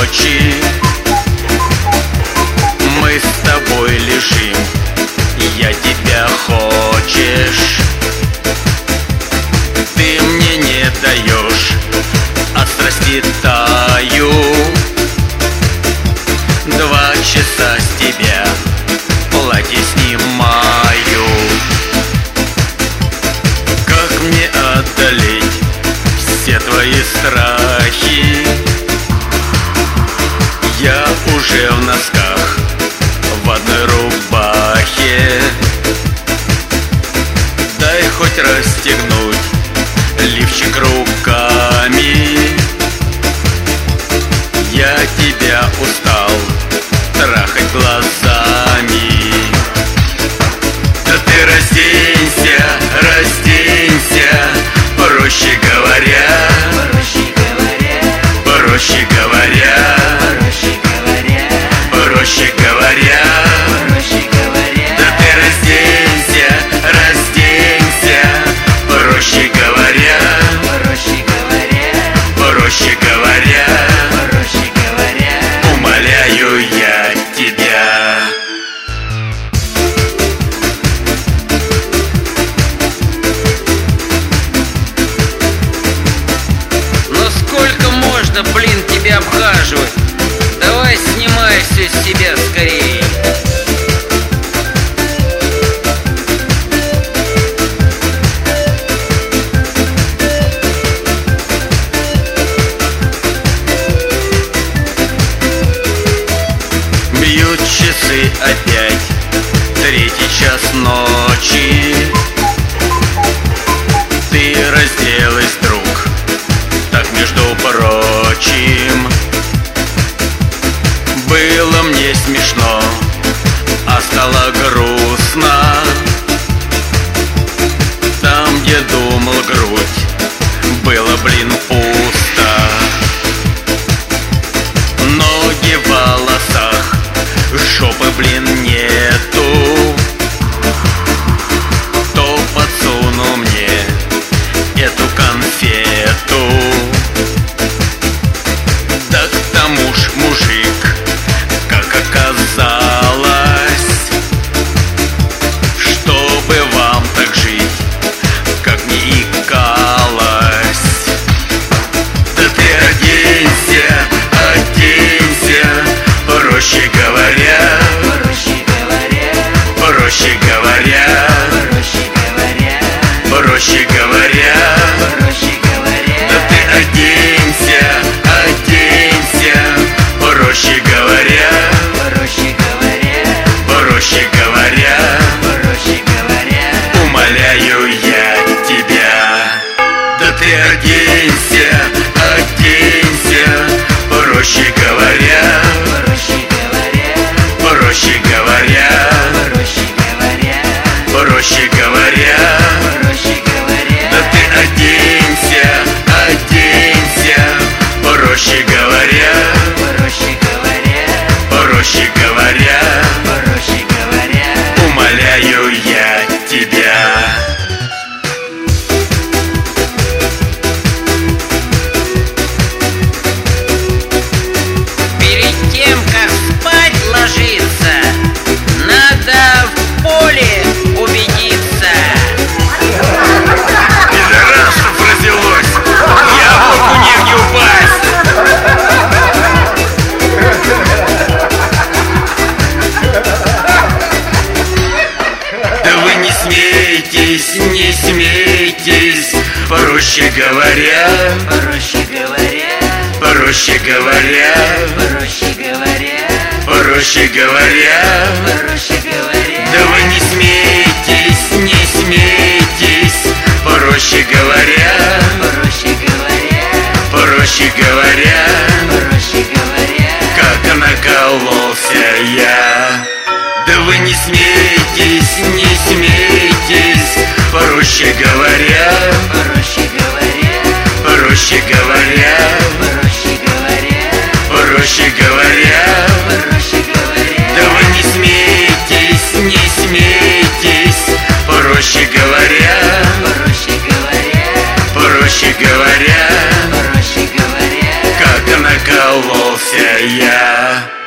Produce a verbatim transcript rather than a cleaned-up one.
ночи мы с тобой лежим, я тебя хочешь, ты мне не даешь, а страсти таю. Два часа с тебя платье снимаю. Как мне одолеть все твои страхи? Я уже в носках, в одной рубахе. Дай хоть расстегнуть лифчик руками. Я тебя устал трахать глазами. Да ты разденься, разденься, проще говоря, проще говоря, проще говоря, проще говоря, проще говоря. проще говоря. Да ты разденься, разденься, проще говоря, Проще говоря, проще говоря, проще говоря. умоляю я тебя. Ну сколько можно, блин, тебя обхаживать? Давай снимай все с себя скорее. Бьют часы опять, третий час ночи. Ты разделась, друг, так между прочим. Было мне смешно, а стало грустно. Там, где думал грудь, было, блин, пусто. Ноги в волосах, жопы, блин, нету. Кто подсунул мне эту конфету? Да к тому ж мужик, как оказалось, чтобы вам так жить, как не икалось. Да ты оденься, оденься, проще говоря, Проще говоря, проще говоря, проще говоря, проще говоря. проще говоря. Да ты оденься, оденься, проще говоря, Проще говоря, проще говоря, проще говоря. умоляю я тебя. Да ты оденься, оденься, проще говоря, Проще говоря, проще говоря, проще говоря, проще говоря. проще говоря. Да ты оденься, оденься, проще говоря, Проще говоря, проще говоря, проще говоря. умоляю я тебя. Перед тем, как спать ложиться, надо в поле убедиться. Пидорасов родилось, я мог у них не упасть. Да вы не смейтесь, не смейтесь, проще говоря, Проще говоря, проще говоря, проще говоря, проще говоря. проще говоря. Да вы не смейтесь, не смейтесь, проще говоря, Проще говоря, проще говоря, проще говоря. как накололся я. Да вы не смейтесь, не смейтесь, проще говоря, Проще говоря, проще говоря, проще говоря, проще говоря. проще говоря. Да вы не смейтесь, не смейтесь, проще говоря, Проще говоря, проще говоря, проще говоря. как накололся. Нашелся я.